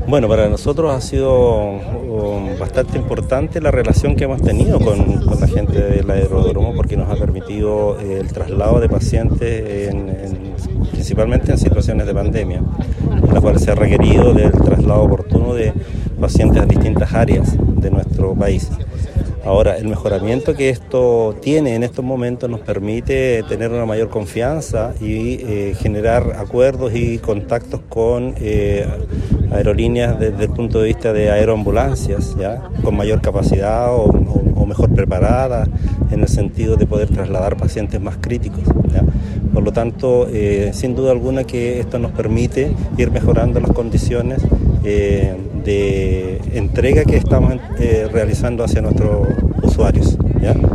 Bueno, para nosotros ha sido bastante importante la relación que hemos tenido con la gente del aeródromo, porque nos ha permitido el traslado de pacientes principalmente en situaciones de pandemia, en las cuales se ha requerido del traslado oportuno de pacientes a distintas áreas de nuestro país. Ahora, el mejoramiento que esto tiene en estos momentos nos permite tener una mayor confianza y generar acuerdos y contactos con aerolíneas desde el punto de vista de aeroambulancias, ¿ya? Con mayor capacidad o mejor preparadas en el sentido de poder trasladar pacientes más críticos, ¿ya? Por lo tanto, sin duda alguna que esto nos permite ir mejorando las condiciones de entrega que estamos realizando hacia nuestros usuarios, ¿ya?